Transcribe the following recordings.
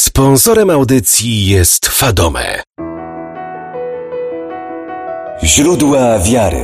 Sponsorem audycji jest Fadome. Źródła wiary.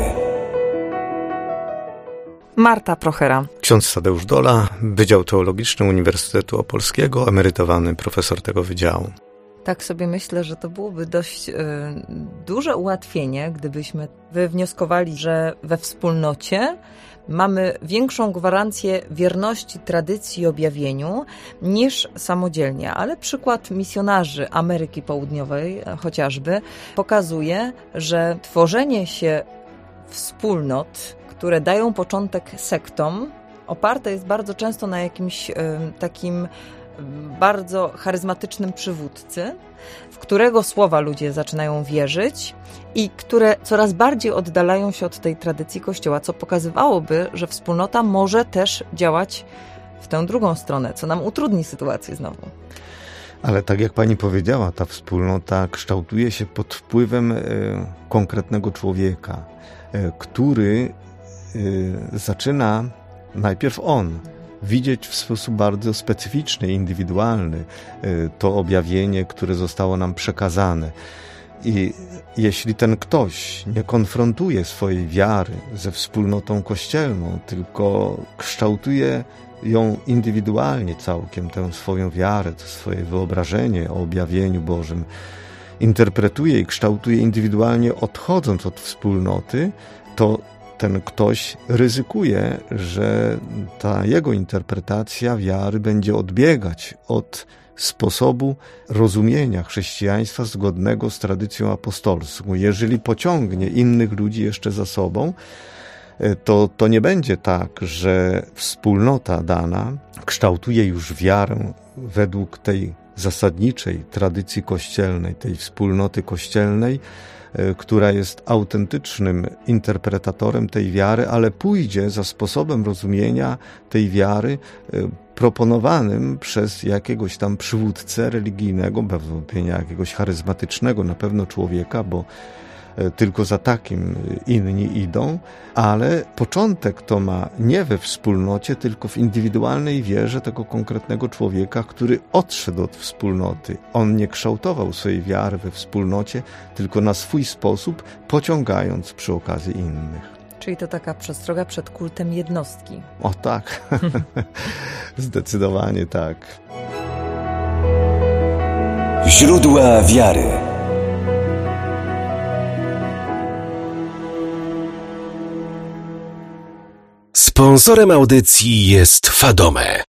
Marta Prochera. Ksiądz Tadeusz Dola, Wydział Teologiczny Uniwersytetu Opolskiego, emerytowany profesor tego wydziału. Tak sobie myślę, że to byłoby dość duże ułatwienie, gdybyśmy wywnioskowali, że we wspólnocie mamy większą gwarancję wierności tradycji i objawieniu niż samodzielnie. Ale przykład misjonarzy Ameryki Południowej chociażby pokazuje, że tworzenie się wspólnot, które dają początek sektom, oparte jest bardzo często na jakimś takim bardzo charyzmatycznym przywódcy, w którego słowa ludzie zaczynają wierzyć i które coraz bardziej oddalają się od tej tradycji Kościoła, co pokazywałoby, że wspólnota może też działać w tę drugą stronę, co nam utrudni sytuację znowu. Ale tak jak pani powiedziała, ta wspólnota kształtuje się pod wpływem konkretnego człowieka, który zaczyna, najpierw on, widzieć w sposób bardzo specyficzny, indywidualny to objawienie, które zostało nam przekazane. I jeśli ten ktoś nie konfrontuje swojej wiary ze wspólnotą kościelną, tylko kształtuje ją indywidualnie całkiem, tę swoją wiarę, to swoje wyobrażenie o objawieniu Bożym, interpretuje i kształtuje indywidualnie, odchodząc od wspólnoty, to ten ktoś ryzykuje, że ta jego interpretacja wiary będzie odbiegać od sposobu rozumienia chrześcijaństwa zgodnego z tradycją apostolską. Jeżeli pociągnie innych ludzi jeszcze za sobą, to nie będzie tak, że wspólnota dana kształtuje już wiarę według tej zasadniczej tradycji kościelnej, tej wspólnoty kościelnej, która jest autentycznym interpretatorem tej wiary, ale pójdzie za sposobem rozumienia tej wiary proponowanym przez jakiegoś tam przywódcę religijnego, bez wątpienia jakiegoś charyzmatycznego na pewno człowieka, bo tylko za takim inni idą, ale początek to ma nie we wspólnocie, tylko w indywidualnej wierze tego konkretnego człowieka, który odszedł od wspólnoty. On nie kształtował swojej wiary we wspólnocie, tylko na swój sposób, pociągając przy okazji innych. Czyli to taka przestroga przed kultem jednostki. O tak, zdecydowanie tak. Źródła wiary. Sponsorem audycji jest Fadome.